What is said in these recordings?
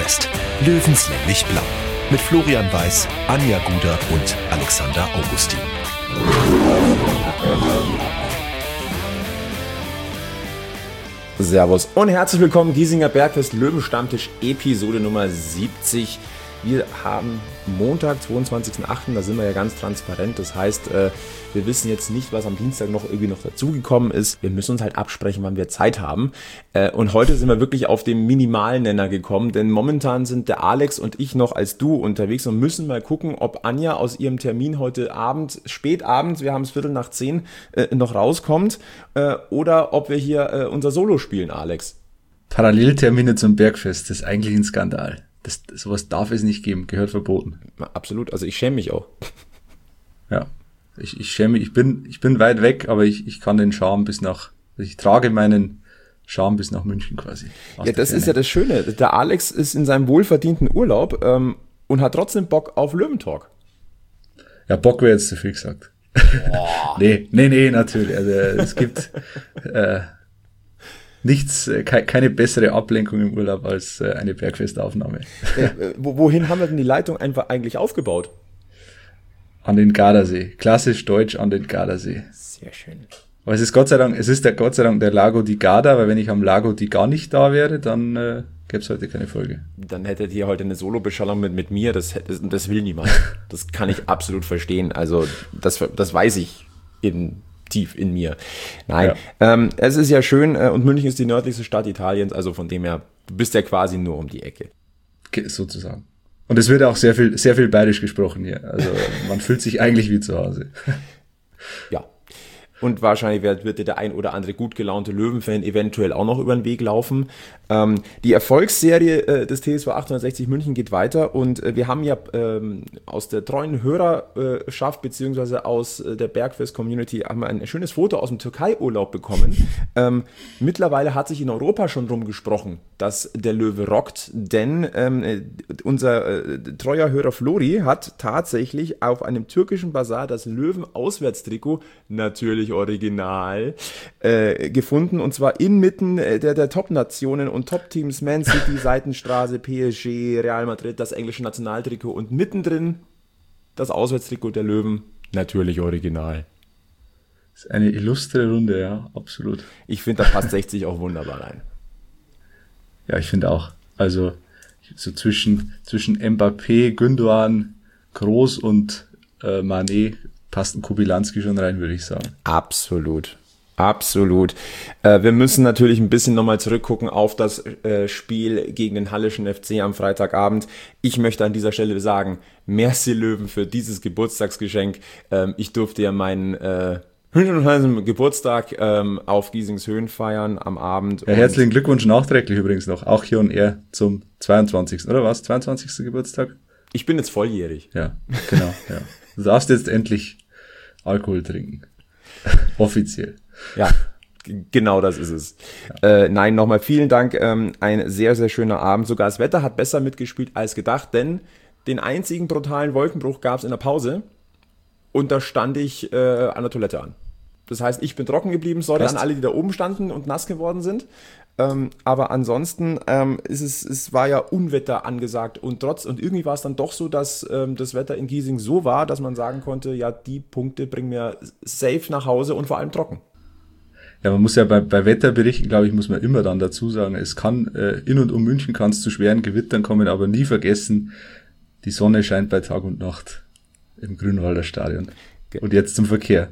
Bergfest. Löwenslänglich blau. Mit Florian Weiß, Anja Guder und Alexander Augustin. Servus und herzlich willkommen, Giesinger Bergfest Löwenstammtisch, Episode Nummer 70. Wir haben Montag, 22.08., da sind wir ja ganz transparent. Das heißt, wir wissen jetzt nicht, was am Dienstag noch dazugekommen ist. Wir müssen uns halt absprechen, wann wir Zeit haben. Und heute sind wir wirklich auf den Minimalnenner gekommen, denn momentan sind der Alex und ich noch als Duo unterwegs und müssen mal gucken, ob Anja aus ihrem Termin heute Abend, spätabends, wir haben es 9:15, noch rauskommt, oder ob wir hier unser Solo spielen, Alex. Paralleltermine zum Bergfest, das ist eigentlich ein Skandal. Sowas darf es nicht geben, gehört verboten. Absolut, also ich schäme mich auch. Ja, ich schäme mich, ich bin weit weg, aber ich kann den Charme ich trage meinen Charme bis nach München quasi. Ja, das ist ja das Schöne, der Alex ist in seinem wohlverdienten Urlaub und hat trotzdem Bock auf Löwentalk. Ja, Bock wäre jetzt zu viel gesagt. Nee, natürlich, also es gibt keine bessere Ablenkung im Urlaub als eine Bergfestaufnahme. Wohin haben wir denn die Leitung einfach eigentlich aufgebaut? An den Gardasee. Klassisch deutsch an den Gardasee. Sehr schön. Aber es ist Gott sei Dank der Lago di Garda, weil wenn ich am Lago di gar nicht da wäre, dann gäbe es heute keine Folge. Dann hättet ihr heute eine Solo-Beschallung mit mir, das will niemand. Das kann ich absolut verstehen. Also das weiß ich tief in mir. Nein, ja. Es ist ja schön und München ist die nördlichste Stadt Italiens, also von dem her, du bist ja quasi nur um die Ecke. Sozusagen. Und es wird auch sehr viel bayerisch gesprochen hier. Also man fühlt sich eigentlich wie zu Hause. Ja. Und wahrscheinlich wird dir der ein oder andere gut gelaunte Löwenfan eventuell auch noch über den Weg laufen. Die Erfolgsserie des TSV 1860 München geht weiter und wir haben ja aus der treuen Hörerschaft beziehungsweise aus der Bergfest-Community haben wir ein schönes Foto aus dem Türkei-Urlaub bekommen. Mittlerweile hat sich in Europa schon drum gesprochen, dass der Löwe rockt, denn unser treuer Hörer Flori hat tatsächlich auf einem türkischen Basar das Löwen-Auswärtstrikot, natürlich original, gefunden, und zwar inmitten der Top-Nationen und Top-Teams Man City, Seitenstraße, PSG, Real Madrid, das englische Nationaltrikot und mittendrin das Auswärtstrikot der Löwen, natürlich original. Das ist eine illustre Runde, ja, absolut. Ich finde, da passt 60 auch wunderbar rein. Ja, ich finde auch. Also so zwischen Mbappé, Gündoğan, Kroos und Mané passt ein Kubilanski schon rein, würde ich sagen. Absolut. Wir müssen natürlich ein bisschen nochmal zurückgucken auf das Spiel gegen den Hallischen FC am Freitagabend. Ich möchte an dieser Stelle sagen, merci Löwen für dieses Geburtstagsgeschenk. Ich durfte ja meinen Geburtstag auf Giesings Höhen feiern am Abend. Ja, herzlichen Glückwunsch nachträglich übrigens noch, auch hier und er zum 22. oder was? 22. Geburtstag? Ich bin jetzt volljährig. Ja, genau. Ja. Du darfst jetzt endlich Alkohol trinken. Offiziell. Ja, genau das ist es. Ja. Nein, nochmal vielen Dank. Ein sehr, sehr schöner Abend. Sogar das Wetter hat besser mitgespielt als gedacht, denn den einzigen brutalen Wolkenbruch gab es in der Pause und da stand ich an der Toilette an. Das heißt, ich bin trocken geblieben, sorry an alle, die da oben standen und nass geworden sind. Aber ansonsten es war ja Unwetter angesagt und irgendwie war es dann doch so, dass das Wetter in Giesing so war, dass man sagen konnte, ja, die Punkte bringen wir safe nach Hause und vor allem trocken. Ja, man muss ja bei Wetterberichten, glaube ich, muss man immer dann dazu sagen, es kann in und um München kann es zu schweren Gewittern kommen, aber nie vergessen, die Sonne scheint bei Tag und Nacht im Grünwalder Stadion. Und jetzt zum Verkehr.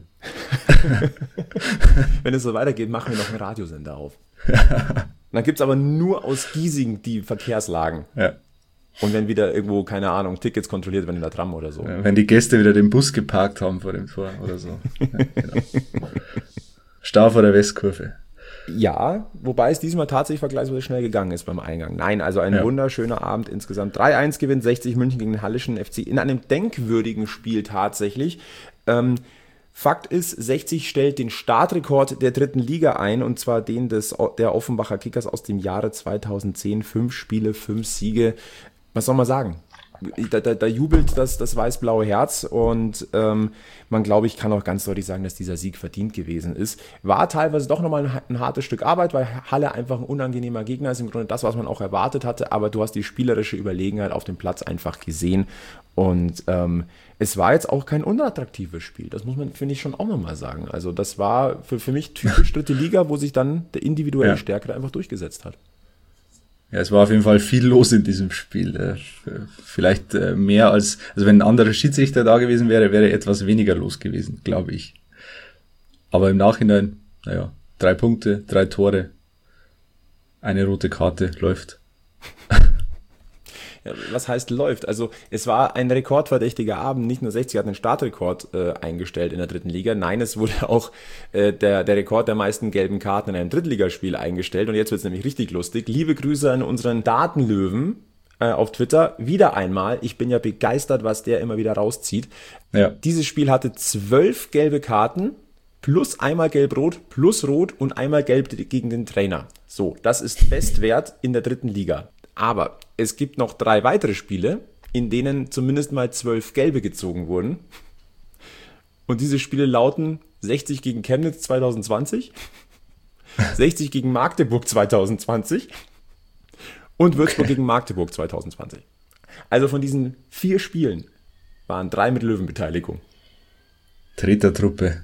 Wenn es so weitergeht, machen wir noch einen Radiosender auf. Dann gibt's aber nur aus Giesing die Verkehrslagen. Ja. Und wenn wieder irgendwo, keine Ahnung, Tickets kontrolliert werden in der Tram oder so. Ja, wenn die Gäste wieder den Bus geparkt haben vor dem Tor oder so. Ja, genau. Stau vor der Westkurve. Ja, wobei es diesmal tatsächlich vergleichsweise schnell gegangen ist beim Eingang. Nein, also ein wunderschöner Abend insgesamt. 3-1 gewinnt 60 München gegen den Hallischen FC in einem denkwürdigen Spiel tatsächlich. Fakt ist, 60 stellt den Startrekord der dritten Liga ein, und zwar den der Offenbacher Kickers aus dem Jahre 2010. 5 Spiele, 5 Siege. Was soll man sagen? da jubelt das weiß-blaue Herz und man, glaube ich, kann auch ganz deutlich sagen, dass dieser Sieg verdient gewesen ist. War teilweise doch nochmal ein hartes Stück Arbeit, weil Halle einfach ein unangenehmer Gegner ist, im Grunde das, was man auch erwartet hatte, aber du hast die spielerische Überlegenheit auf dem Platz einfach gesehen und es war jetzt auch kein unattraktives Spiel, das muss man, finde ich, schon auch nochmal sagen. Also das war für mich typisch dritte Liga, wo sich dann der individuelle Stärke einfach durchgesetzt hat. Ja, es war auf jeden Fall viel los in diesem Spiel. Vielleicht mehr als, also wenn ein anderer Schiedsrichter da gewesen wäre, wäre etwas weniger los gewesen, glaube ich. Aber im Nachhinein, 3 Punkte, 3 Tore, eine rote Karte, läuft. Ja, was heißt läuft? Also es war ein rekordverdächtiger Abend. Nicht nur 60 hat einen Startrekord eingestellt in der dritten Liga. Nein, es wurde auch der Rekord der meisten gelben Karten in einem Drittligaspiel eingestellt. Und jetzt wird es nämlich richtig lustig. Liebe Grüße an unseren Datenlöwen auf Twitter. Wieder einmal. Ich bin ja begeistert, was der immer wieder rauszieht. Ja. Dieses Spiel hatte 12 gelbe Karten plus einmal gelb-rot plus rot und einmal gelb gegen den Trainer. So, das ist Bestwert in der dritten Liga. Aber es gibt noch 3 weitere Spiele, in denen zumindest mal 12 Gelbe gezogen wurden. Und diese Spiele lauten 60 gegen Chemnitz 2020, 60 gegen Magdeburg 2020 und Würzburg gegen Magdeburg 2020. Also von diesen 4 Spielen waren 3 mit Löwenbeteiligung. Tretertruppe.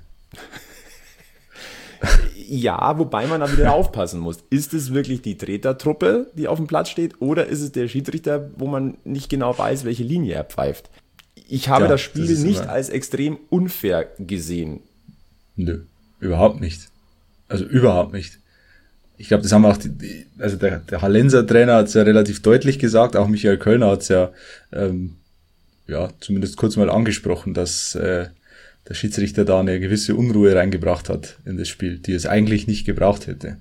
Ja, wobei man da wieder aufpassen muss. Ist es wirklich die Tretertruppe, die auf dem Platz steht, oder ist es der Schiedsrichter, wo man nicht genau weiß, welche Linie er pfeift? Ich habe das Spiel nicht als extrem unfair gesehen. Nö, überhaupt nicht. Also überhaupt nicht. Ich glaube, das haben auch also der Hallenser Trainer hat es ja relativ deutlich gesagt, auch Michael Kölner hat es ja zumindest kurz mal angesprochen, dass der Schiedsrichter da eine gewisse Unruhe reingebracht hat in das Spiel, die es eigentlich nicht gebraucht hätte.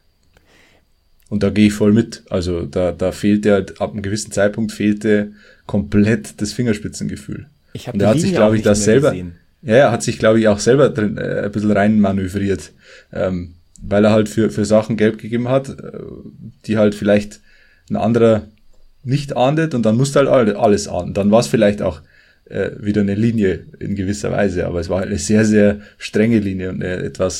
Und da gehe ich voll mit. Also da fehlte halt, ab einem gewissen Zeitpunkt fehlte komplett das Fingerspitzengefühl. Und er hat sich, glaube ich, das selber, er hat sich, glaube ich, auch selber drin ein bisschen rein manövriert, weil er halt für Sachen gelb gegeben hat, die halt vielleicht ein anderer nicht ahndet und dann musste halt alles ahnden. Dann war es vielleicht auch wieder eine Linie in gewisser Weise, aber es war eine sehr, sehr strenge Linie und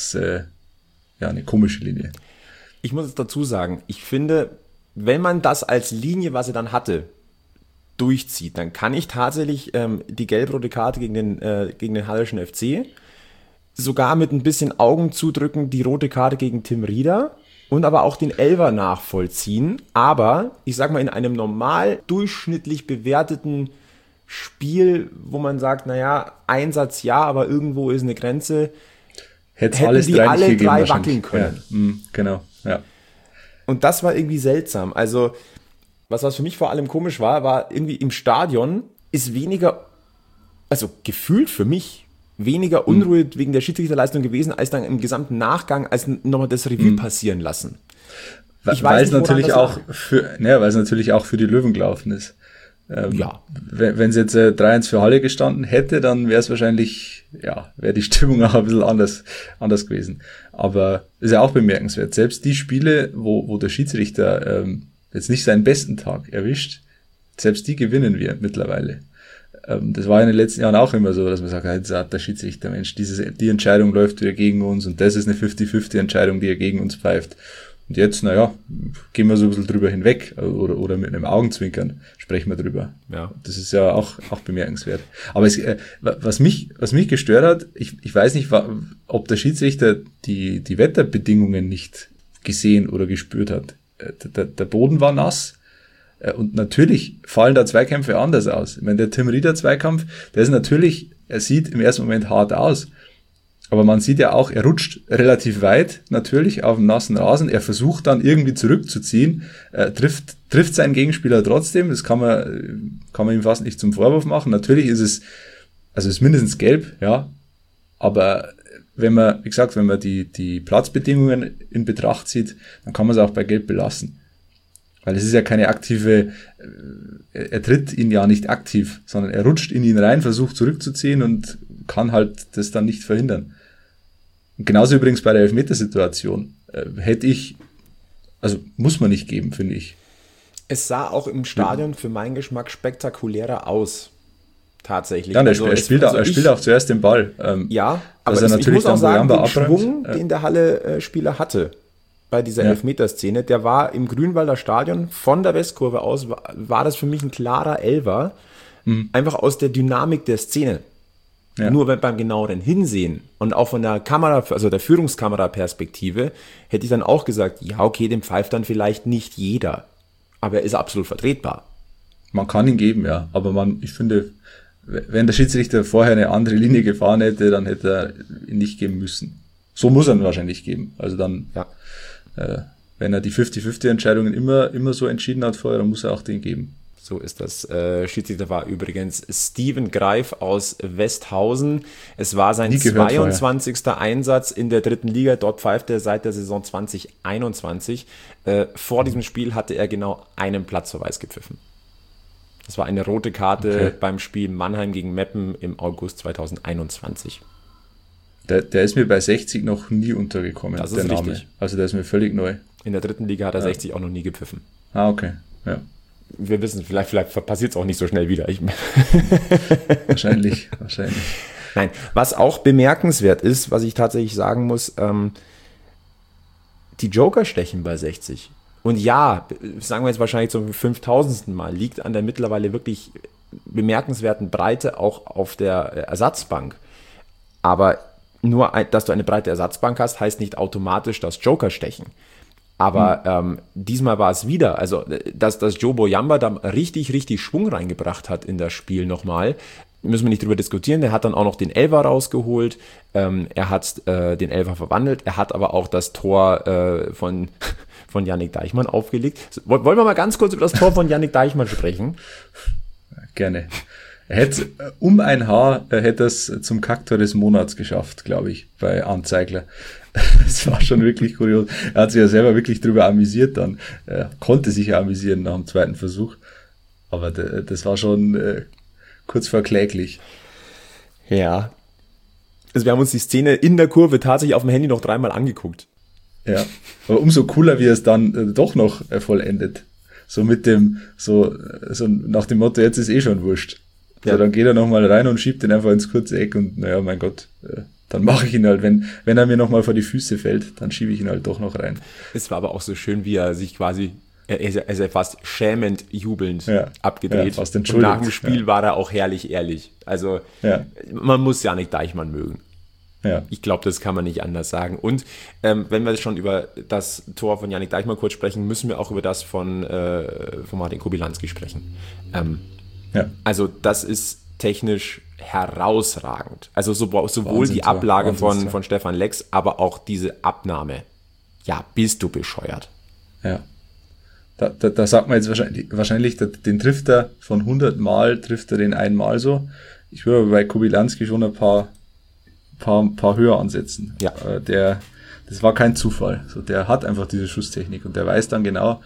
eine komische Linie. Ich muss es dazu sagen, ich finde, wenn man das als Linie, was er dann hatte, durchzieht, dann kann ich tatsächlich die gelb-rote Karte gegen den Halleschen FC sogar mit ein bisschen Augen zudrücken, die rote Karte gegen Tim Rieder und aber auch den Elfer nachvollziehen, aber ich sag mal in einem normal durchschnittlich bewerteten Spiel, wo man sagt, Einsatz ja, aber irgendwo ist eine Grenze, hätten die alle 3 wackeln können. Ja, genau, ja. Und das war irgendwie seltsam. Also, was für mich vor allem komisch war irgendwie im Stadion ist weniger, also gefühlt für mich, weniger Unruhe wegen der Schiedsrichterleistung gewesen, als dann im gesamten Nachgang, als nochmal das Revue passieren lassen. Weil es natürlich auch für die Löwen gelaufen ist. Wenn es jetzt 3-1 für Halle gestanden hätte, dann wäre es wahrscheinlich, wäre die Stimmung auch ein bisschen anders gewesen. Aber ist ja auch bemerkenswert. Selbst die Spiele, wo der Schiedsrichter jetzt nicht seinen besten Tag erwischt, selbst die gewinnen wir mittlerweile. Das war in den letzten Jahren auch immer so, dass man sagt, jetzt hat der Schiedsrichter, Mensch, die Entscheidung läuft wieder gegen uns und das ist eine 50-50 Entscheidung, die er gegen uns pfeift. Und jetzt, gehen wir so ein bisschen drüber hinweg oder mit einem Augenzwinkern sprechen wir drüber. Ja. Das ist ja auch bemerkenswert. Aber was mich gestört hat, ich weiß nicht, ob der Schiedsrichter die Wetterbedingungen nicht gesehen oder gespürt hat. Der Boden war nass und natürlich fallen da Zweikämpfe anders aus. Ich meine, der Tim Rieder Zweikampf, der ist natürlich, er sieht im ersten Moment hart aus. Aber man sieht ja auch, er rutscht relativ weit, natürlich, auf dem nassen Rasen. Er versucht dann irgendwie zurückzuziehen, trifft seinen Gegenspieler trotzdem. Das kann man ihm fast nicht zum Vorwurf machen. Natürlich ist es mindestens gelb, ja. Aber wenn man die Platzbedingungen in Betracht zieht, dann kann man es auch bei gelb belassen. Weil es ist ja keine aktive, er tritt ihn ja nicht aktiv, sondern er rutscht in ihn rein, versucht zurückzuziehen und kann halt das dann nicht verhindern. Und genauso übrigens bei der Elfmetersituation. Muss man nicht geben, finde ich. Es sah auch im Stadion für meinen Geschmack spektakulärer aus. Tatsächlich. Ja, er spielt auch zuerst den Ball. Ja, aber ich muss auch sagen, den Schwung, den der Halle-Spieler hatte bei dieser Elfmeterszene, der war im Grünwalder Stadion von der Westkurve aus, war das für mich ein klarer Elfer. Einfach aus der Dynamik der Szene. Ja. Nur beim genaueren Hinsehen und auch von der Kamera, also der Führungskamera-Perspektive, hätte ich dann auch gesagt, ja, okay, dem pfeift dann vielleicht nicht jeder. Aber er ist absolut vertretbar. Man kann ihn geben, ja. Aber ich finde, wenn der Schiedsrichter vorher eine andere Linie gefahren hätte, dann hätte er ihn nicht geben müssen. So muss er ihn wahrscheinlich geben. Also dann, wenn er die 50-50-Entscheidungen immer so entschieden hat vorher, dann muss er auch den geben. So ist das. Schiedsrichter war übrigens Steven Greif aus Westhausen. Es war sein 22. Einsatz in der 3. Liga. Dort pfeift er seit der Saison 2021. Vor diesem Spiel hatte er genau einen Platzverweis gepfiffen. Das war eine rote Karte beim Spiel Mannheim gegen Meppen im August 2021. Der ist mir bei 60 noch nie untergekommen, das ist der richtig. Name. Also der ist mir völlig neu. In der 3. Liga hat er 60 auch noch nie gepfiffen. Ah, okay. Ja. Wir wissen, vielleicht passiert es auch nicht so schnell wieder. Wahrscheinlich. Nein, was auch bemerkenswert ist, was ich tatsächlich sagen muss, die Joker stechen bei 60. Und ja, sagen wir jetzt wahrscheinlich zum 5000. Mal, liegt an der mittlerweile wirklich bemerkenswerten Breite auch auf der Ersatzbank. Aber nur, dass du eine breite Ersatzbank hast, heißt nicht automatisch, dass Joker stechen. Aber diesmal war es wieder, also dass Joe Boyamba da richtig Schwung reingebracht hat in das Spiel nochmal, müssen wir nicht drüber diskutieren. Der hat dann auch noch den Elfer rausgeholt, er hat den Elfer verwandelt, er hat aber auch das Tor von Yannick Deichmann aufgelegt. Wollen wir mal ganz kurz über das Tor von Yannick Deichmann sprechen? Gerne. Er hätte ein Haar hätte es zum Kacktor des Monats geschafft, glaube ich, bei Arndt Zeigler. Das war schon wirklich kurios. Er hat sich ja selber wirklich drüber amüsiert dann. Er konnte sich ja amüsieren nach dem zweiten Versuch. Aber das war schon kurz vor kläglich. Ja. Also wir haben uns die Szene in der Kurve tatsächlich auf dem Handy noch 3-mal angeguckt. Ja, aber umso cooler, wie er es dann doch noch vollendet. So mit dem, so nach dem Motto, jetzt ist schon wurscht. Ja. So, dann geht er nochmal rein und schiebt den einfach ins kurze Eck und naja, mein Gott, dann mache ich ihn halt, wenn er mir nochmal vor die Füße fällt, dann schiebe ich ihn halt doch noch rein. Es war aber auch so schön, wie er sich quasi, er ist fast schämend jubelnd abgedreht. Ja, fast und nach dem Spiel war er auch herrlich ehrlich. Also man muss Yannick Deichmann mögen. Ja. Ich glaube, das kann man nicht anders sagen. Und wenn wir schon über das Tor von Yannick Deichmann kurz sprechen, müssen wir auch über das von Martin Kobylanski sprechen. Also das ist technisch herausragend. Also sowohl Wahnsinn, die Ablage von Stefan Lex, aber auch diese Abnahme. Ja, bist du bescheuert. Ja. Da sagt man jetzt wahrscheinlich den trifft er von 100 Mal, trifft er den einmal so. Ich würde aber bei Kobylanski schon ein paar höher ansetzen. Ja. Das war kein Zufall. So, der hat einfach diese Schusstechnik und der weiß dann genau,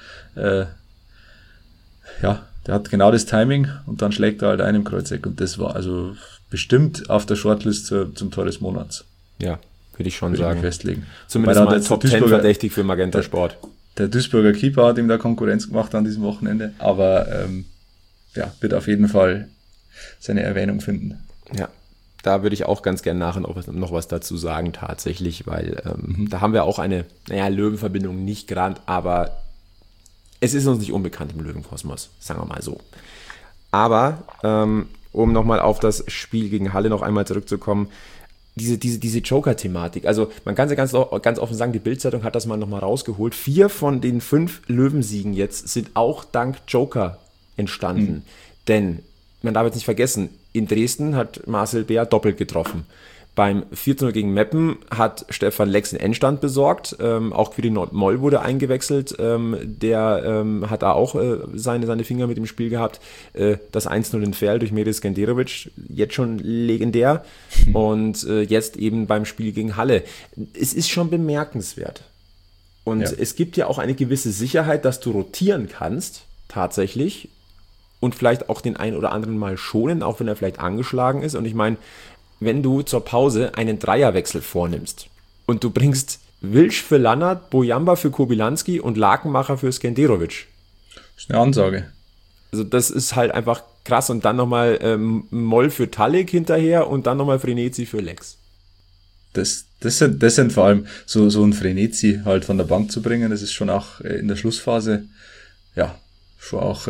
der hat genau das Timing und dann schlägt er halt ein im Kreuzeck und das war also bestimmt auf der Shortlist zum Tor des Monats. Ja, würde ich schon sagen. Festlegen. Zumindest mal Top 10 verdächtig für Magenta Sport. Der Duisburger Keeper hat ihm da Konkurrenz gemacht an diesem Wochenende, aber wird auf jeden Fall seine Erwähnung finden. Ja. Da würde ich auch ganz gerne nachher noch was dazu sagen, tatsächlich, weil da haben wir auch eine, Löwenverbindung nicht gerade, aber es ist uns nicht unbekannt im Löwenkosmos, sagen wir mal so. Aber, um nochmal auf das Spiel gegen Halle noch einmal zurückzukommen, diese Joker-Thematik, also man kann ja ganz offen sagen, die Bild-Zeitung hat das mal nochmal rausgeholt, 4 von den 5 Löwensiegen jetzt sind auch dank Joker entstanden, denn man darf jetzt nicht vergessen, in Dresden hat Marcel Beer doppelt getroffen. Beim 4:0 gegen Meppen hat Stefan Lex den Endstand besorgt. Auch Quirin Moll wurde eingewechselt. Der hat da auch seine Finger mit im Spiel gehabt. Das 1:0 in Ferl durch Miris Skenderovic, jetzt schon legendär. Und jetzt eben beim Spiel gegen Halle. Es ist schon bemerkenswert. Und es gibt ja auch eine gewisse Sicherheit, dass du rotieren kannst, tatsächlich. Und vielleicht auch den einen oder anderen mal schonen, auch wenn er vielleicht angeschlagen ist. Und ich meine, wenn du zur Pause einen Dreierwechsel vornimmst und du bringst Wilsch für Lannert, Boyamba für Kobylanski und Lakenmacher für Skenderovic. Das ist eine Ansage. Also das ist halt einfach krass. Und dann nochmal Moll für Talik hinterher und dann nochmal Frenetzi für Lex. Das sind vor allem so ein Frenetzi halt von der Bank zu bringen, das ist schon auch in der Schlussphase, ja, schon auch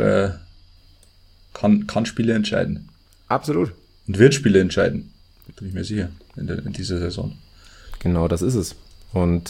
kann Spiele entscheiden. Absolut. Und wird Spiele entscheiden, bin ich mir sicher, in dieser Saison. Genau, das ist es. Und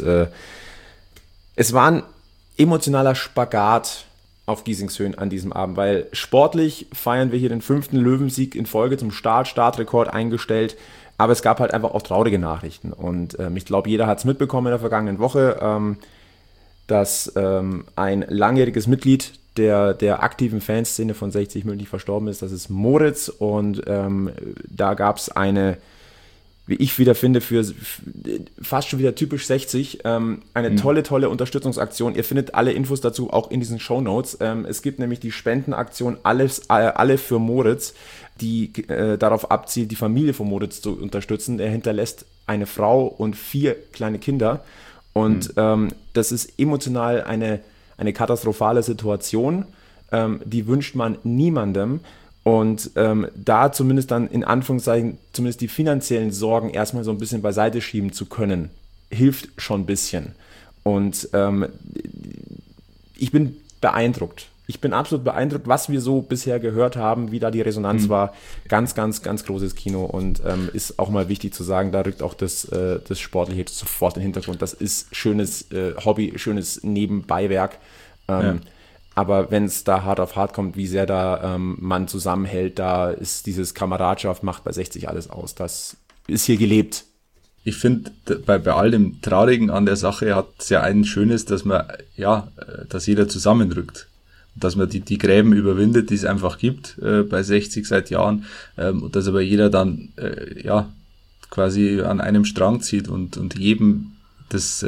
es war ein emotionaler Spagat auf Giesingshöhen an diesem Abend, weil sportlich feiern wir hier den 5. Löwensieg in Folge zum Startrekord eingestellt, aber es gab halt einfach auch traurige Nachrichten und ich glaube, jeder hat es mitbekommen in der vergangenen Woche, dass ein langjähriges Mitglied der aktiven Fanszene von 60 München verstorben ist, das ist Moritz und da gab es eine, wie ich wieder finde, für fast schon wieder typisch 60, eine tolle Unterstützungsaktion. Ihr findet alle Infos dazu auch in diesen Shownotes. Es gibt nämlich die Spendenaktion alle für Moritz, die darauf abzielt, die Familie von Moritz zu unterstützen. Er hinterlässt eine Frau und 4 kleine Kinder und das ist emotional eine katastrophale Situation, die wünscht man niemandem. Und da zumindest dann in Anführungszeichen zumindest die finanziellen Sorgen erstmal so ein bisschen beiseite schieben zu können, hilft schon ein bisschen. Und ich bin beeindruckt. Ich bin absolut beeindruckt, was wir so bisher gehört haben, wie da die Resonanz war. Ganz, ganz, ganz großes Kino und ist auch mal wichtig zu sagen, da rückt auch das Sportliche sofort in den Hintergrund. Das ist schönes Hobby, schönes Nebenbeiwerk. Aber wenn es da hart auf hart kommt, wie sehr da man zusammenhält, da ist dieses Kameradschaft, macht bei 60 alles aus. Das ist hier gelebt. Ich finde, bei all dem Traurigen an der Sache hat es ja ein Schönes, dass man, dass jeder zusammenrückt. Dass man die Gräben überwindet, die es einfach gibt bei 60 seit Jahren. Und dass aber jeder dann quasi an einem Strang zieht und jedem das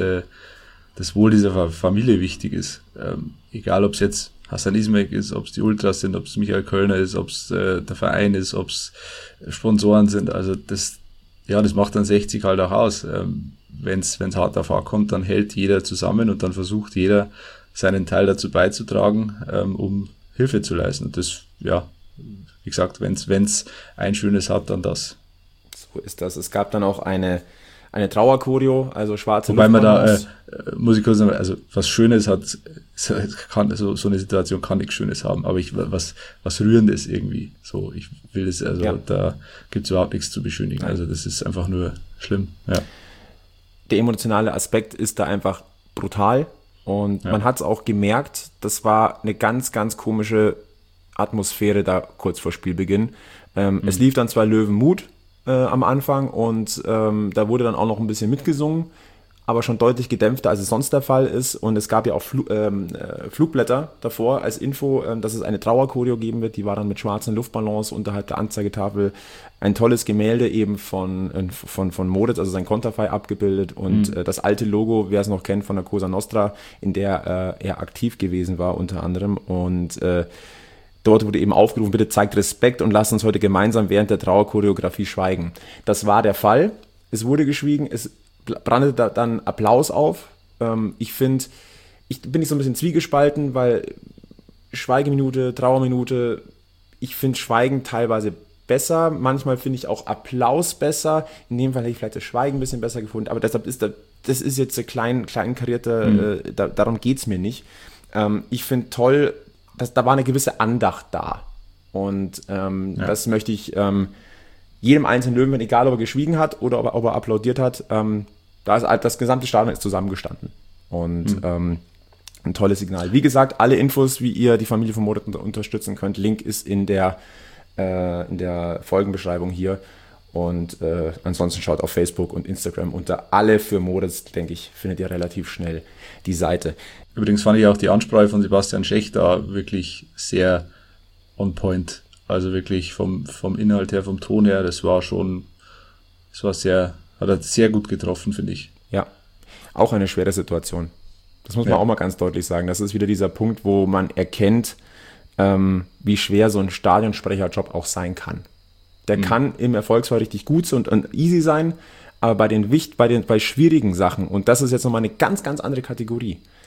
Wohl dieser Familie wichtig ist. Egal, ob es jetzt Hassan Ismail ist, ob es die Ultras sind, ob es Michael Kölner ist, ob es der Verein ist, ob es Sponsoren sind. Also das macht dann 60 halt auch aus. Wenn's hart auf hart kommt, dann hält jeder zusammen und dann versucht jeder seinen Teil dazu beizutragen, um Hilfe zu leisten. Und das, wie gesagt, wenn's ein Schönes hat, dann das. So ist das. Es gab dann auch eine Trauerchoreo, also schwarze Wobei man da, muss ich kurz sagen, also was Schönes hat, so eine Situation kann nichts Schönes haben, aber was Rührendes irgendwie, so, ich will es, da gibt's überhaupt nichts zu beschönigen, also das ist einfach nur schlimm, ja. Der emotionale Aspekt ist da einfach brutal und man hat es auch gemerkt, das war eine ganz, ganz komische Atmosphäre da kurz vor Spielbeginn. Es lief dann zwar Löwenmut am Anfang und da wurde dann auch noch ein bisschen mitgesungen, aber schon deutlich gedämpfter, als es sonst der Fall ist. Und es gab ja auch Flugblätter davor als Info, dass es eine Trauerchoreo geben wird. Die war dann mit schwarzen Luftballons unterhalb der Anzeigetafel. Ein tolles Gemälde eben von Moritz, also sein Konterfei abgebildet. Und das alte Logo, wer es noch kennt, von der Cosa Nostra, in der er aktiv gewesen war unter anderem. Und dort wurde eben aufgerufen, bitte zeigt Respekt und lasst uns heute gemeinsam während der Trauerchoreografie schweigen. Das war der Fall. Es wurde geschwiegen, es brannte dann Applaus auf. Ich bin nicht so ein bisschen zwiegespalten, weil Schweigeminute, Trauerminute, ich finde Schweigen teilweise besser. Manchmal finde ich auch Applaus besser. In dem Fall hätte ich vielleicht das Schweigen ein bisschen besser gefunden. Aber deshalb das ist jetzt ein kleinkarierter, darum geht es mir nicht. Ich finde toll, da war eine gewisse Andacht da. Und das möchte ich jedem einzelnen Löwen, egal ob er geschwiegen hat oder ob er applaudiert hat, da ist das gesamte Stadion ist zusammengestanden. Und ein tolles Signal. Wie gesagt, alle Infos, wie ihr die Familie von Moritz unterstützen könnt, Link ist in der Folgenbeschreibung hier. Und ansonsten schaut auf Facebook und Instagram unter alle für Moritz, denke ich, findet ihr relativ schnell die Seite. Übrigens fand ich auch die Ansprache von Sebastian Schech da wirklich sehr on point. Also wirklich vom Inhalt her, vom Ton her, hat er sehr gut getroffen, finde ich. Ja, auch eine schwere Situation. Das muss man auch mal ganz deutlich sagen. Das ist wieder dieser Punkt, wo man erkennt, wie schwer so ein Stadionsprecherjob auch sein kann. Der kann im Erfolgsfall richtig gut und easy sein, aber bei schwierigen Sachen, und das ist jetzt nochmal eine ganz, ganz andere Kategorie,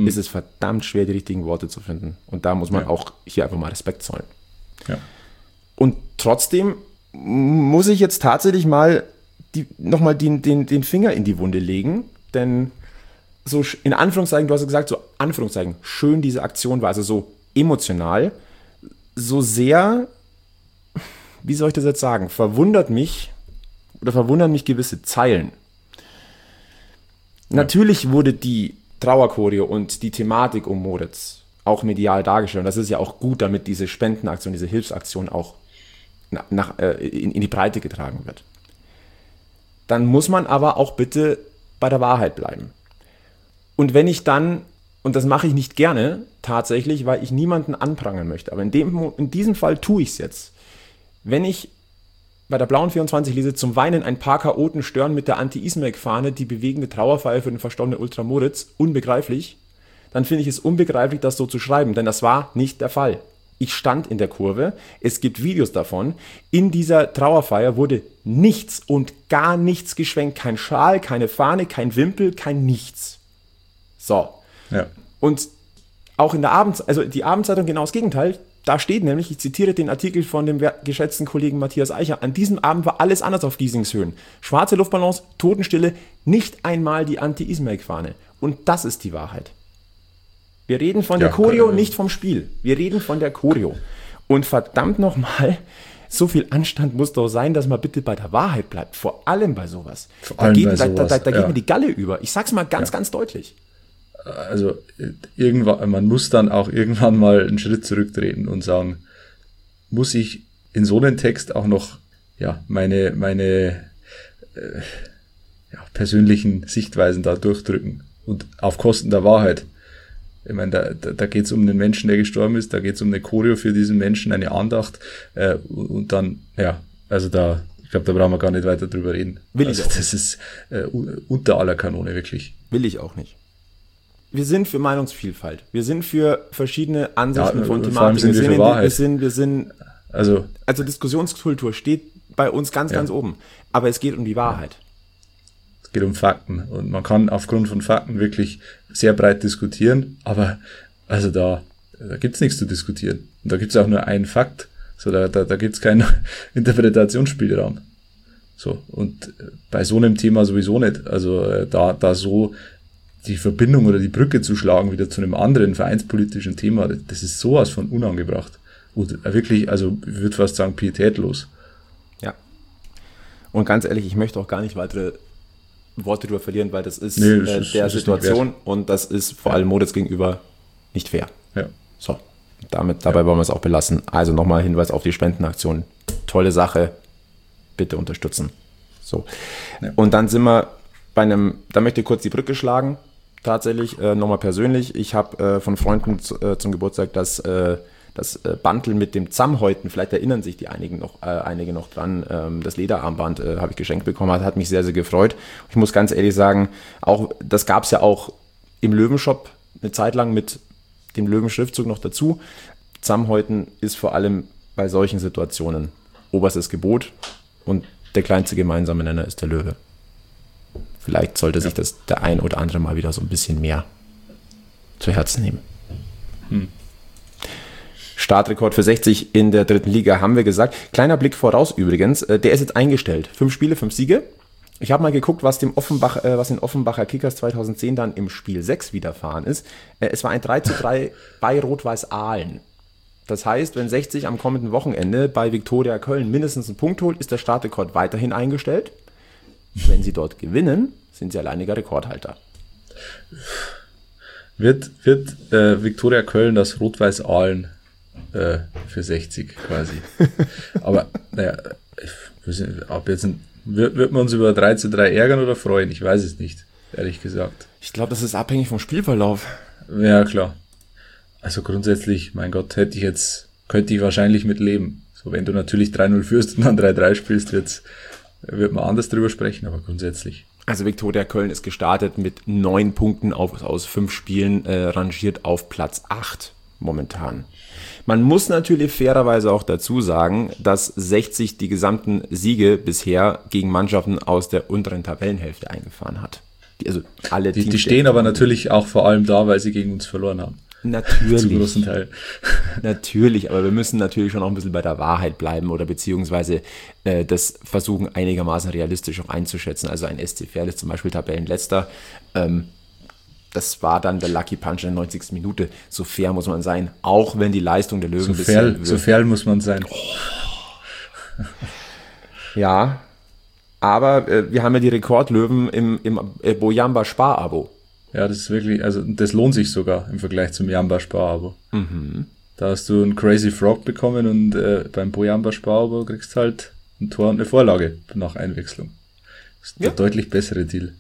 ist es verdammt schwer, die richtigen Worte zu finden. Und da muss man auch hier einfach mal Respekt zollen. Ja. Und trotzdem muss ich jetzt tatsächlich mal nochmal den Finger in die Wunde legen, denn so in Anführungszeichen, du hast ja gesagt, so Anführungszeichen, schön diese Aktion war, also so emotional, so sehr, wie soll ich das jetzt sagen, verwundern mich gewisse Zeilen. Natürlich wurde die Trauerchoreo und die Thematik um Moritz auch medial dargestellt. Und das ist ja auch gut, damit diese Spendenaktion, diese Hilfsaktion auch in die Breite getragen wird. Dann muss man aber auch bitte bei der Wahrheit bleiben. Und wenn ich dann, und das mache ich nicht gerne tatsächlich, weil ich niemanden anprangern möchte, aber in diesem Fall tue ich es jetzt. Wenn ich bei der Blauen 24 lese, zum Weinen ein paar Chaoten stören mit der Anti-Ismail-Fahne die bewegende Trauerfeier für den verstorbenen Ultra Moritz, unbegreiflich, dann finde ich es unbegreiflich, das so zu schreiben, denn das war nicht der Fall. Ich stand in der Kurve, es gibt Videos davon, in dieser Trauerfeier wurde nichts und gar nichts geschwenkt, kein Schal, keine Fahne, kein Wimpel, kein nichts. So. Ja. Und auch in der die Abendzeitung genau das Gegenteil. Da steht nämlich, ich zitiere den Artikel von dem geschätzten Kollegen Matthias Eicher, an diesem Abend war alles anders auf Giesingshöhen. Schwarze Luftballons, Totenstille, nicht einmal die Anti-Ismail-Fahne. Und das ist die Wahrheit. Wir reden von der Choreo, nicht vom Spiel. Wir reden von der Choreo. Und verdammt nochmal, so viel Anstand muss doch sein, dass man bitte bei der Wahrheit bleibt. Vor allem bei sowas. Da geht mir die Galle über. Ich sag's mal ganz deutlich. Also man muss dann auch irgendwann mal einen Schritt zurücktreten und sagen, muss ich in so einen Text auch noch meine persönlichen Sichtweisen da durchdrücken und auf Kosten der Wahrheit. Ich meine, da geht es um einen Menschen, der gestorben ist, da geht es um eine Choreo für diesen Menschen, eine Andacht und dann, ich glaube, da brauchen wir gar nicht weiter drüber reden. Das ist unter aller Kanone, wirklich. Will ich auch nicht. Wir sind für Meinungsvielfalt. Wir sind für verschiedene Ansichten von Thematiken. Vor allem sind wir für Wahrheit. Wir sind also Diskussionskultur steht bei uns ganz oben. Aber es geht um die Wahrheit. Es geht um Fakten. Und man kann aufgrund von Fakten wirklich sehr breit diskutieren. Aber also da gibt's nichts zu diskutieren. Und da gibt's auch nur einen Fakt. So, da gibt's keinen Interpretationsspielraum. So. Und bei so einem Thema sowieso nicht. Also da so die Verbindung oder die Brücke zu schlagen wieder zu einem anderen vereinspolitischen Thema, das ist sowas von unangebracht. Und wirklich, also ich würde fast sagen, pietätlos. Ja. Und ganz ehrlich, ich möchte auch gar nicht weitere Worte darüber verlieren, weil das ist der Situation und das ist vor allem Moritz gegenüber nicht fair. Ja. So, dabei wollen wir es auch belassen. Also nochmal Hinweis auf die Spendenaktion. Tolle Sache, bitte unterstützen. So. Ja. Und dann sind wir da möchte ich kurz die Brücke schlagen. Tatsächlich, nochmal persönlich. Ich habe von Freunden zum Geburtstag das Bantel mit dem Zammhäuten, vielleicht erinnern sich einige noch dran, das Lederarmband habe ich geschenkt bekommen, hat mich sehr, sehr gefreut. Ich muss ganz ehrlich sagen, das gab es ja auch im Löwenshop eine Zeit lang mit dem Löwenschriftzug noch dazu. Zammhäuten ist vor allem bei solchen Situationen oberstes Gebot und der kleinste gemeinsame Nenner ist der Löwe. Vielleicht sollte sich das der ein oder andere mal wieder so ein bisschen mehr zu Herzen nehmen. Startrekord für 60 in der 3. Liga, haben wir gesagt. Kleiner Blick voraus übrigens, der ist jetzt eingestellt. 5 Spiele, 5 Siege. Ich habe mal geguckt, was den Offenbacher Kickers 2010 dann im Spiel 6 widerfahren ist. Es war ein 3:3 bei Rot-Weiß Aalen. Das heißt, wenn 60 am kommenden Wochenende bei Viktoria Köln mindestens einen Punkt holt, ist der Startrekord weiterhin eingestellt. Wenn sie dort gewinnen, sind sie alleiniger Rekordhalter. Wird Viktoria Köln das Rot-Weiß Aalen für 60 quasi. Aber naja, wird man uns über 3:3 ärgern oder freuen? Ich weiß es nicht, ehrlich gesagt. Ich glaube, das ist abhängig vom Spielverlauf. Ja, klar. Also grundsätzlich, mein Gott, könnte ich wahrscheinlich mit leben. So, wenn du natürlich 3-0 führst und dann 3:3 spielst, wird man anders drüber sprechen, aber grundsätzlich. Also Viktoria Köln ist gestartet mit 9 Punkten aus 5 Spielen, rangiert auf Platz 8 momentan. Man muss natürlich fairerweise auch dazu sagen, dass 60 die gesamten Siege bisher gegen Mannschaften aus der unteren Tabellenhälfte eingefahren hat. Also alle Die stehen aber natürlich auch vor allem da, weil sie gegen uns verloren haben. Natürlich. Zum großen Teil. Natürlich, aber wir müssen natürlich schon auch ein bisschen bei der Wahrheit bleiben oder beziehungsweise das versuchen einigermaßen realistisch auch einzuschätzen. Also ein SC Verl ist zum Beispiel Tabellenletzter. Das war dann der Lucky Punch in der 90. Minute. So fair muss man sein, auch wenn die Leistung der Löwen so fair muss man sein. Ja, aber wir haben ja die Rekordlöwen im Bojamba Spar-Abo. Ja, das ist wirklich, also das lohnt sich sogar im Vergleich zum Jamba Spar-Abo. Da hast du einen Crazy Frog bekommen und beim Bojamba Spar-Abo kriegst du halt ein Tor und eine Vorlage nach Einwechslung. Das ist der deutlich bessere Deal.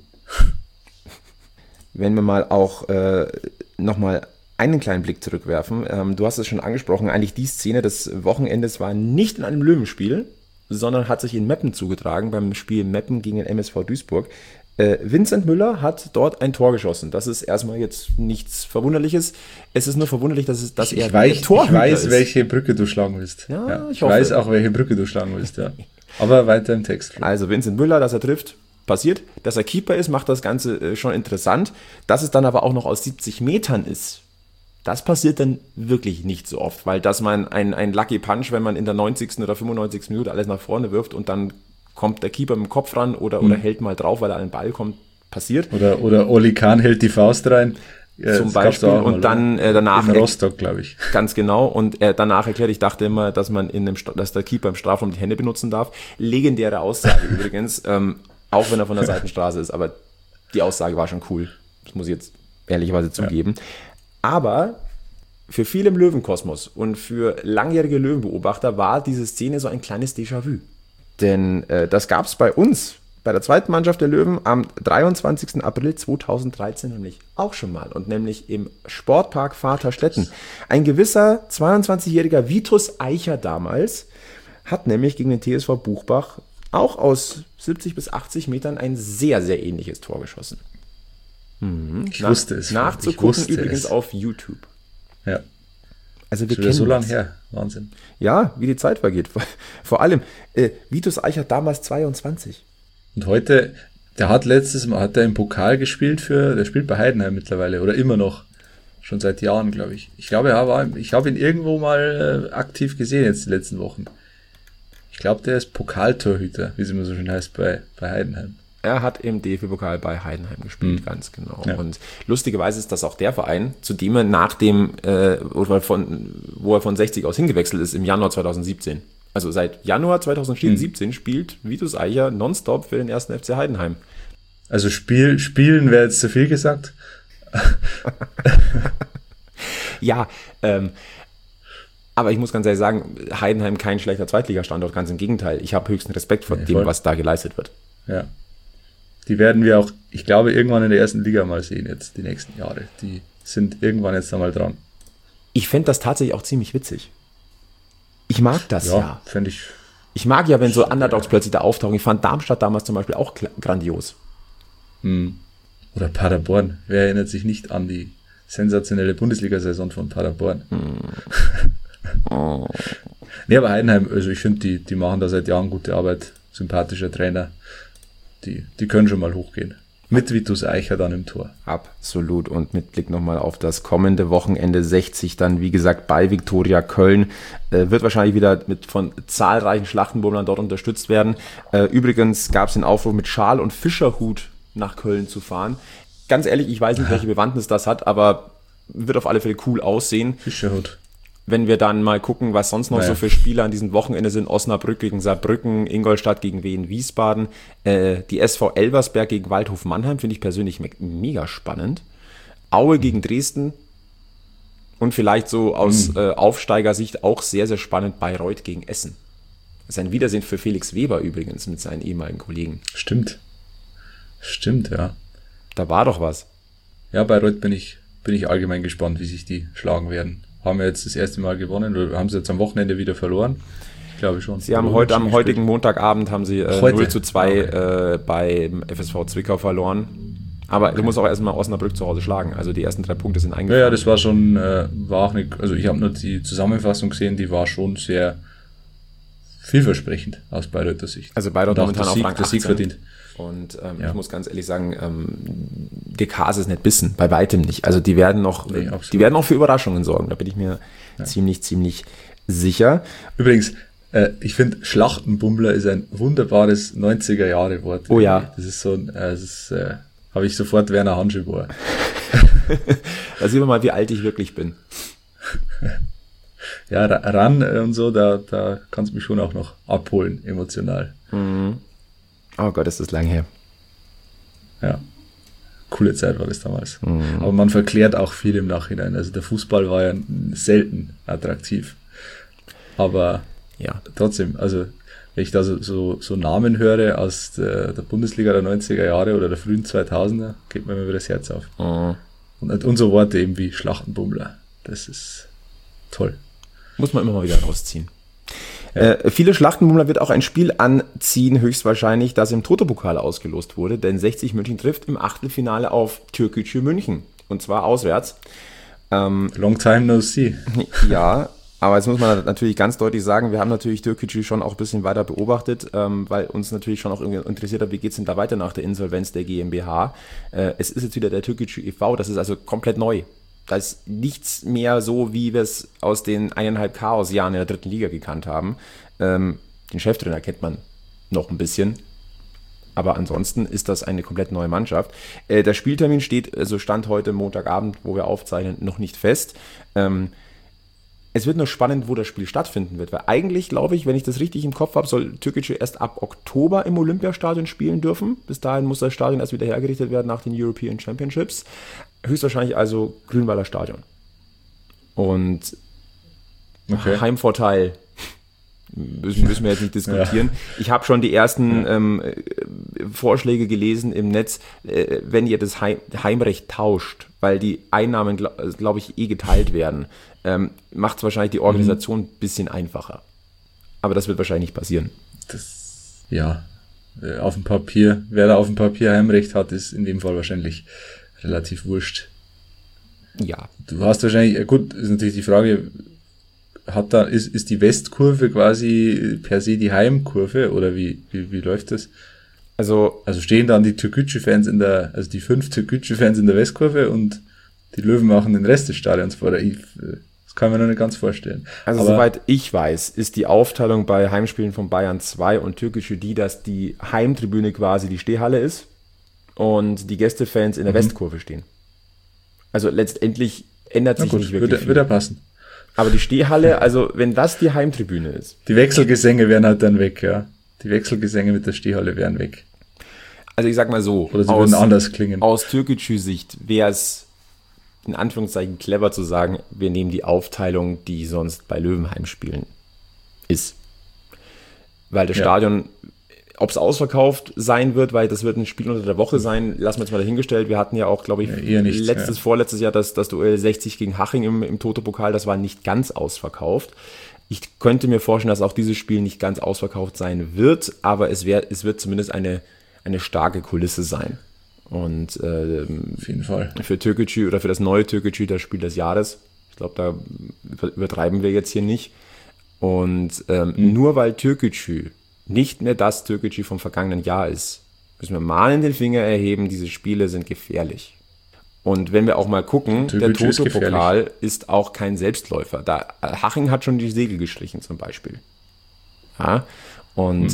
Wenn wir mal auch nochmal einen kleinen Blick zurückwerfen. Du hast es schon angesprochen, eigentlich die Szene des Wochenendes war nicht in einem Löwenspiel, sondern hat sich in Meppen zugetragen, beim Spiel Meppen gegen den MSV Duisburg. Vincent Müller hat dort ein Tor geschossen. Das ist erstmal jetzt nichts Verwunderliches. Es ist nur verwunderlich, dass er Torhüter weiß, welche Brücke du schlagen willst. Ja, ich weiß auch, welche Brücke du schlagen willst. Ja. Aber weiter im Text. Also Vincent Müller, dass er trifft, passiert. Dass er Keeper ist, macht das Ganze schon interessant. Dass es dann aber auch noch aus 70 Metern ist, das passiert dann wirklich nicht so oft. Weil dass man ein Lucky Punch, wenn man in der 90. oder 95. Minute alles nach vorne wirft und dann kommt der Keeper mit dem Kopf ran oder hält mal drauf, weil er an den Ball kommt, passiert. Oder Oli Kahn hält die Faust rein. Zum Beispiel. Und dann danach. In Rostock, glaube ich. Ganz genau. Und danach erklärt, ich dachte immer, dass dass der Keeper im Strafraum die Hände benutzen darf. Legendäre Aussage übrigens, auch wenn er von der Seitenstraße ist, aber die Aussage war schon cool. Das muss ich jetzt ehrlicherweise zugeben. Ja. Aber für viele im Löwenkosmos und für langjährige Löwenbeobachter war diese Szene so ein kleines Déjà-vu. Denn das gab es bei uns, bei der zweiten Mannschaft der Löwen, am 23. April 2013 nämlich auch schon mal. Und nämlich im Sportpark Vaterstetten. Ein gewisser 22-jähriger Vitus Eicher damals hat nämlich gegen den TSV Buchbach auch aus 70 bis 80 Metern ein sehr, sehr ähnliches Tor geschossen. Ich wusste es. Nachzugucken übrigens auf YouTube. Ja. Also wir kennen so lange her. Wahnsinn. Ja, wie die Zeit vergeht. Vor allem, Vitus Eicher damals 22. Und heute, der hat letztes Mal, hat er im Pokal gespielt der spielt bei Heidenheim mittlerweile, oder immer noch. Schon seit Jahren, glaube ich. Ich glaube, ich habe ihn irgendwo mal aktiv gesehen jetzt die letzten Wochen. Ich glaube, der ist Pokaltorhüter, wie es immer so schön heißt, bei Heidenheim. Er hat im DFB-Pokal bei Heidenheim gespielt, ganz genau. Ja. Und lustigerweise ist das auch der Verein, zu dem er wo er von 60 aus hingewechselt ist, im Januar 2017. Also seit Januar 2017 spielt Vitus Eicher nonstop für den 1. FC Heidenheim. Also spielen wäre jetzt zu viel gesagt. Ja, aber ich muss ganz ehrlich sagen, Heidenheim kein schlechter Zweitligastandort, ganz im Gegenteil. Ich habe höchsten Respekt vor dem, was da geleistet wird. Ja. Die werden wir auch, ich glaube, irgendwann in der ersten Liga mal sehen jetzt, die nächsten Jahre. Die sind irgendwann jetzt einmal dran. Ich fände das tatsächlich auch ziemlich witzig. Ich mag das ja. Fände ich. Ich mag ja, wenn so Underdogs plötzlich da auftauchen. Ich fand Darmstadt damals zum Beispiel auch grandios. Oder Paderborn. Wer erinnert sich nicht an die sensationelle Bundesliga-Saison von Paderborn? Nee, aber Heidenheim, also ich finde, die machen da seit Jahren gute Arbeit. Sympathischer Trainer. Die können schon mal hochgehen. Mit Vitus Eicher dann im Tor. Absolut. Und mit Blick nochmal auf das kommende Wochenende 60 dann, wie gesagt, bei Viktoria Köln. Wird wahrscheinlich wieder von zahlreichen Schlachtenbummlern dort unterstützt werden. Übrigens gab es den Aufruf, mit Schal und Fischerhut nach Köln zu fahren. Ganz ehrlich, ich weiß nicht, welche Bewandtnis das hat, aber wird auf alle Fälle cool aussehen. Fischerhut. Wenn wir dann mal gucken, was sonst noch so für Spiele an diesem Wochenende sind. Osnabrück gegen Saarbrücken, Ingolstadt gegen Wien Wiesbaden, die SV Elversberg gegen Waldhof Mannheim, finde ich persönlich mega spannend. Aue gegen Dresden und vielleicht so aus Aufsteigersicht auch sehr, sehr spannend Bayreuth gegen Essen. Das ist ein Wiedersehen für Felix Weber übrigens mit seinen ehemaligen Kollegen. Stimmt, ja. Da war doch was. Ja, Bayreuth bin ich allgemein gespannt, wie sich die schlagen werden. Haben wir jetzt das erste Mal gewonnen oder haben sie jetzt am Wochenende wieder verloren? Ich glaube schon. Sie haben am heutigen Montagabend haben sie 0:2 beim FSV Zwickau verloren. Aber du musst auch erstmal Osnabrück zu Hause schlagen. Also die ersten 3 Punkte sind eingefahren. Ja, das war schon, war auch nicht, also ich habe nur die Zusammenfassung gesehen, die war schon sehr vielversprechend aus Bayreuther Sicht. Also Bayreuth momentan auf Rang 18. Sieg verdient. Und ich muss ganz ehrlich sagen, die Kase ist nicht bissen, bei weitem nicht. Also die werden noch für Überraschungen sorgen, da bin ich mir ziemlich sicher. Übrigens, ich finde, Schlachtenbummler ist ein wunderbares 90er-Jahre-Wort. Oh ja. Das ist habe ich sofort Werner Hanschel vor. Da sehen wir mal, wie alt ich wirklich bin. Ja, ran und so, da kannst du mich schon auch noch abholen, emotional. Mhm. Oh Gott, ist das lang her. Ja, coole Zeit war das damals. Mhm. Aber man verklärt auch viel im Nachhinein. Also der Fußball war ja selten attraktiv. Aber ja, trotzdem, also wenn ich da so Namen höre aus der Bundesliga der 90er Jahre oder der frühen 2000er, geht mir immer wieder das Herz auf. Mhm. Und so Worte eben wie Schlachtenbummler. Das ist toll. Muss man immer mal wieder rausziehen. Ja. Viele Schlachtenbummler wird auch ein Spiel anziehen, höchstwahrscheinlich, das im Toto-Pokal ausgelost wurde, denn 60 München trifft im Achtelfinale auf Türkgücü München, und zwar auswärts. Long time no see. Ja, aber jetzt muss man natürlich ganz deutlich sagen, wir haben natürlich Türkgücü schon auch ein bisschen weiter beobachtet, weil uns natürlich schon auch irgendwie interessiert hat, wie geht es denn da weiter nach der Insolvenz der GmbH. Es ist jetzt wieder der Türkgücü e.V., das ist also komplett neu. Da ist nichts mehr so, wie wir es aus den 1,5 Chaos-Jahren in der 3. Liga gekannt haben. Den Cheftrainer kennt man noch ein bisschen. Aber ansonsten ist das eine komplett neue Mannschaft. Der Spieltermin stand heute Montagabend, wo wir aufzeichnen, noch nicht fest. Es wird nur spannend, wo das Spiel stattfinden wird. Weil eigentlich, glaube ich, wenn ich das richtig im Kopf habe, soll Türkgücü erst ab Oktober im Olympiastadion spielen dürfen. Bis dahin muss das Stadion erst wieder hergerichtet werden nach den European Championships. Höchstwahrscheinlich also Grünwalder Stadion. Und Heimvorteil müssen wir jetzt nicht diskutieren. Ja. Ich habe schon die ersten Vorschläge gelesen im Netz, wenn ihr das Heimrecht tauscht, weil die Einnahmen, glaube ich, geteilt werden, macht es wahrscheinlich die Organisation ein bisschen einfacher. Aber das wird wahrscheinlich nicht passieren. Auf dem Papier, wer da auf dem Papier Heimrecht hat, ist in dem Fall wahrscheinlich relativ wurscht. Ja. Du hast wahrscheinlich, gut, ist natürlich die Frage, ist die Westkurve quasi per se die Heimkurve oder wie läuft das? Also stehen dann die Türkgücü-Fans die 5 Türkgücü-Fans in der Westkurve und die Löwen machen den Rest des Stadions vor der das kann man noch nicht ganz vorstellen. Also soweit ich weiß, ist die Aufteilung bei Heimspielen von Bayern 2 und Türkgücü dass die Heimtribüne quasi die Stehhalle ist und die Gästefans in der Westkurve stehen. Also letztendlich ändert sich nicht wirklich viel. Würde ja passen. Aber die Stehhalle, also wenn das die Heimtribüne ist. Die Wechselgesänge wären halt dann weg, ja. Die Wechselgesänge mit der Stehhalle wären weg. Also ich sag mal so, oder sie würden anders klingen. Aus Türkgücü-Sicht wäre es in Anführungszeichen clever zu sagen, wir nehmen die Aufteilung, die sonst bei Löwenheim spielen ist. Weil das Stadion, ob es ausverkauft sein wird, weil das wird ein Spiel unter der Woche sein, lassen wir jetzt mal dahingestellt. Wir hatten ja auch, glaube ich, vorletztes Jahr das Duell 60 gegen Haching im Toto-Pokal, das war nicht ganz ausverkauft. Ich könnte mir vorstellen, dass auch dieses Spiel nicht ganz ausverkauft sein wird, aber es wird zumindest eine starke Kulisse sein. Und auf jeden Fall. Für Türkgücü oder für das neue Türkgücü das Spiel des Jahres. Ich glaube, da übertreiben wir jetzt hier nicht. Und nur weil Türkgücü nicht mehr das Türkgücü vom vergangenen Jahr ist, müssen wir mal den Finger erheben, diese Spiele sind gefährlich. Und wenn wir auch mal gucken, der Toto-Pokal ist auch kein Selbstläufer. Haching hat schon die Segel gestrichen zum Beispiel. Ja? Und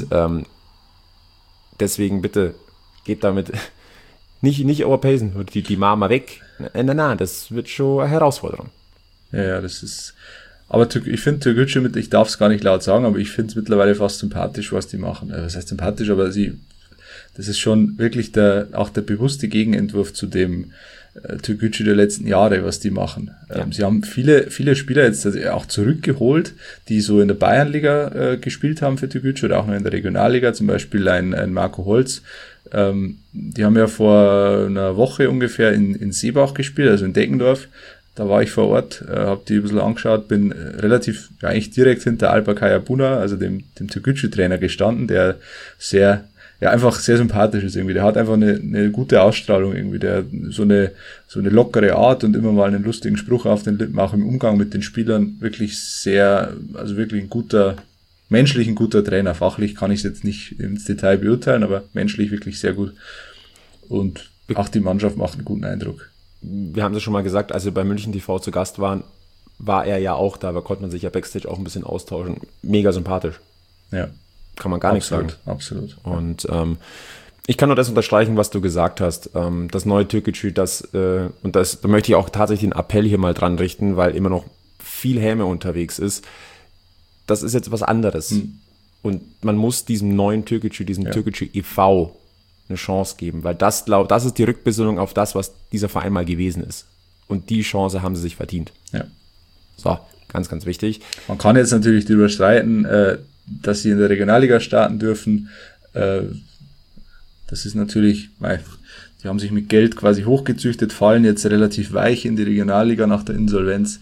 deswegen bitte geht damit nicht overpacen, die Mama weg. Nein, das wird schon eine Herausforderung. Ja, das ist... Aber ich finde Türkgücü, ich darf es gar nicht laut sagen, aber ich finde es mittlerweile fast sympathisch, was die machen. Was heißt sympathisch, aber das ist schon wirklich auch der bewusste Gegenentwurf zu dem Türkgücü der letzten Jahre, was die machen. Ja. Sie haben viele Spieler jetzt auch zurückgeholt, die so in der Bayernliga gespielt haben für Türkgücü oder auch noch in der Regionalliga, zum Beispiel ein Marco Holz. Die haben ja vor einer Woche ungefähr in Seebach gespielt, also in Deckendorf. Da war ich vor Ort, habe die ein bisschen angeschaut, bin relativ eigentlich direkt hinter Alpakay Abuna, also dem Türkgücü-Trainer gestanden, der einfach sehr sympathisch ist irgendwie. Der hat einfach eine gute Ausstrahlung irgendwie, der so eine lockere Art und immer mal einen lustigen Spruch auf den Lippen, auch im Umgang mit den Spielern wirklich wirklich ein guter menschlich ein guter Trainer. Fachlich kann ich es jetzt nicht ins Detail beurteilen, aber menschlich wirklich sehr gut. Und auch die Mannschaft macht einen guten Eindruck. Wir haben das schon mal gesagt, als wir bei München TV zu Gast waren, war er ja auch da, da konnte man sich ja Backstage auch ein bisschen austauschen. Mega sympathisch. Ja. Kann man gar nichts sagen. Absolut. Und ich kann nur das unterstreichen, was du gesagt hast. Das neue Türkgücü, da möchte ich auch tatsächlich den Appell hier mal dran richten, weil immer noch viel Häme unterwegs ist. Das ist jetzt was anderes. Und man muss diesem neuen Türkgücü, Türkgücü e.V. eine Chance geben, weil das ist die Rückbesinnung auf das, was dieser Verein mal gewesen ist. Und die Chance haben sie sich verdient. Ja. So, ganz, ganz wichtig. Man kann jetzt natürlich darüber streiten, dass sie in der Regionalliga starten dürfen. Das ist natürlich, die haben sich mit Geld quasi hochgezüchtet, fallen jetzt relativ weich in die Regionalliga nach der Insolvenz.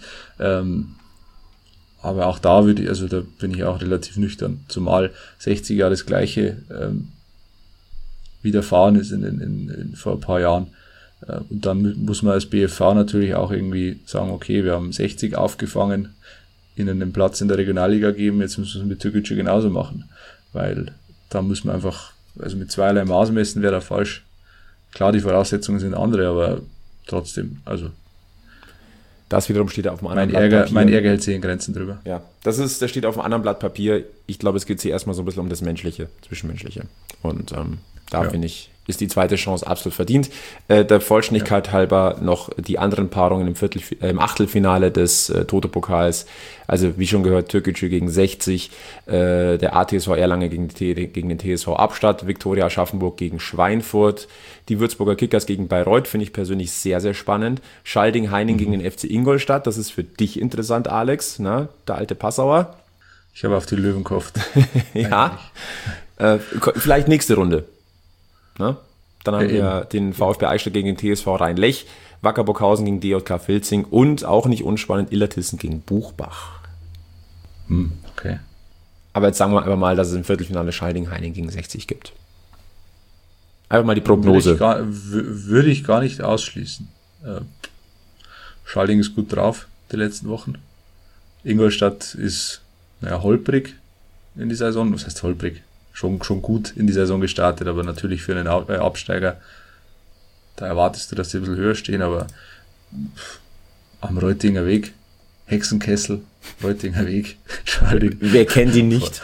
Aber auch da da bin ich auch relativ nüchtern, zumal 60 Jahre das Gleiche widerfahren ist vor ein paar Jahren. Und dann muss man als BFV natürlich auch irgendwie sagen, okay, wir haben 60 aufgefangen, ihnen einen Platz in der Regionalliga geben, jetzt müssen wir es mit Türkgücü genauso machen. Weil da muss man einfach, also mit zweierlei Maß messen wäre da falsch. Klar, die Voraussetzungen sind andere, aber trotzdem, also das wiederum steht auf dem anderen Blatt Papier. Mein Ärger hält sich in Grenzen drüber. Ja, das steht auf einem anderen Blatt Papier. Ich glaube, es geht hier erstmal so ein bisschen um das Menschliche, Zwischenmenschliche. Und finde ich, ist die zweite Chance absolut verdient. Der Vollständigkeit halber noch die anderen Paarungen im Achtelfinale des Toto-Pokals. Also wie schon gehört, Türkgücü gegen 60, der ATSV Erlangen gegen den TSV Abstadt, Viktoria Aschaffenburg gegen Schweinfurt, die Würzburger Kickers gegen Bayreuth, finde ich persönlich sehr, sehr spannend. Schalding-Heining gegen den FC Ingolstadt, das ist für dich interessant, Alex, ne? Der alte Passauer. Ich habe auf die Löwen gehofft. Ja, vielleicht nächste Runde. Ne? Dann haben wir den VfB Eichstätt gegen den TSV Rhein-Lech, Wacker Burghausen gegen DJK Filzing und auch nicht unspannend Illertissen gegen Buchbach. Okay. Aber jetzt sagen wir einfach mal, dass es im Viertelfinale Schalding-Heining gegen 60 gibt. Einfach mal die Prognose. Würde ich gar nicht ausschließen. Schalding ist gut drauf die letzten Wochen. Ingolstadt ist holprig in die Saison. Was heißt holprig? Schon gut in die Saison gestartet, aber natürlich für einen Absteiger, da erwartest du, dass sie ein bisschen höher stehen, aber am Reutinger Weg, Hexenkessel, Reutinger Weg, Schalding. Wer kennt ihn nicht?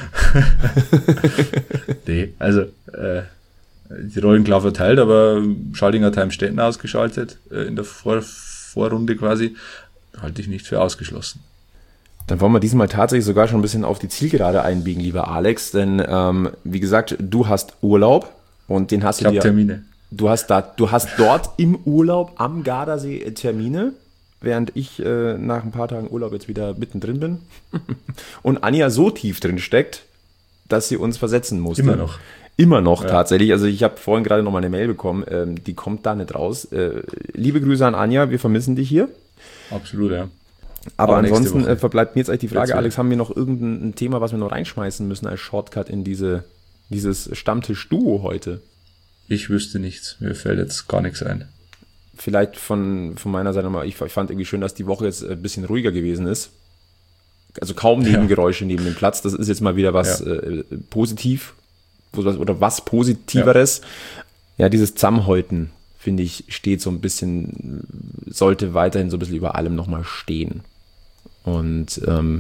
Nee, also die Rollen klar verteilt, aber Schalding hat Heimstetten ausgeschaltet in der Vorrunde quasi, halte ich nicht für ausgeschlossen. Dann wollen wir diesmal tatsächlich sogar schon ein bisschen auf die Zielgerade einbiegen, lieber Alex, denn wie gesagt, du hast Urlaub und den hast du dir... Ich habe Termine. Du hast dort im Urlaub am Gardasee Termine, während ich nach ein paar Tagen Urlaub jetzt wieder mittendrin bin und Anja so tief drin steckt, dass sie uns versetzen musste. Immer noch, ja. Tatsächlich. Also ich habe vorhin gerade noch mal eine Mail bekommen, die kommt da nicht raus. Liebe Grüße an Anja, wir vermissen dich hier. Absolut, ja. Aber ansonsten verbleibt mir jetzt eigentlich die Frage, Alex, haben wir noch irgendein Thema, was wir noch reinschmeißen müssen als Shortcut in dieses Stammtisch-Duo heute? Ich wüsste nichts. Mir fällt jetzt gar nichts ein. Vielleicht von meiner Seite mal, ich fand irgendwie schön, dass die Woche jetzt ein bisschen ruhiger gewesen ist. Also kaum Nebengeräusche neben dem Platz. Das ist jetzt mal wieder was positiv oder was Positiveres. Ja, dieses Zusammenhalten, finde ich, steht so ein bisschen, sollte weiterhin so ein bisschen über allem nochmal stehen. Und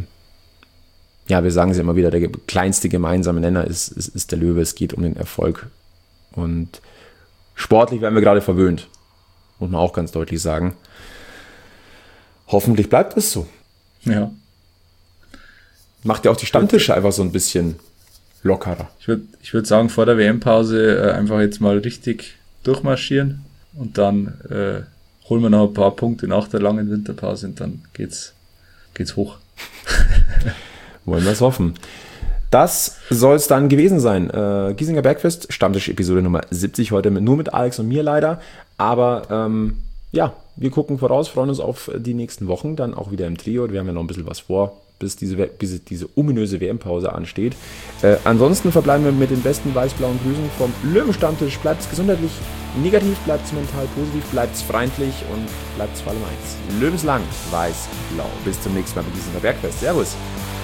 wir sagen es ja immer wieder, der kleinste gemeinsame Nenner ist der Löwe. Es geht um den Erfolg. Und sportlich werden wir gerade verwöhnt, muss man auch ganz deutlich sagen. Hoffentlich bleibt es so. Ja. Macht ja auch die Stammtische einfach so ein bisschen lockerer. Ich würd sagen, vor der WM-Pause einfach jetzt mal richtig durchmarschieren und dann holen wir noch ein paar Punkte nach der langen Winterpause und dann geht's hoch. Wollen wir es hoffen. Das soll es dann gewesen sein. Giesinger Bergfest, Stammtisch-Episode Nummer 70, heute nur mit Alex und mir leider. Aber wir gucken voraus, freuen uns auf die nächsten Wochen, dann auch wieder im Trio. Wir haben ja noch ein bisschen was vor, bis diese ominöse WM-Pause ansteht. Ansonsten verbleiben wir mit den besten weiß-blauen Grüßen vom Löwenstammtisch. Bleibt's gesundheitlich negativ, bleibt's mental positiv, bleibt's freundlich und bleibt's vor allem eins. Löwenslang, weiß-blau. Bis zum nächsten Mal bei Giesinger Bergfest. Servus.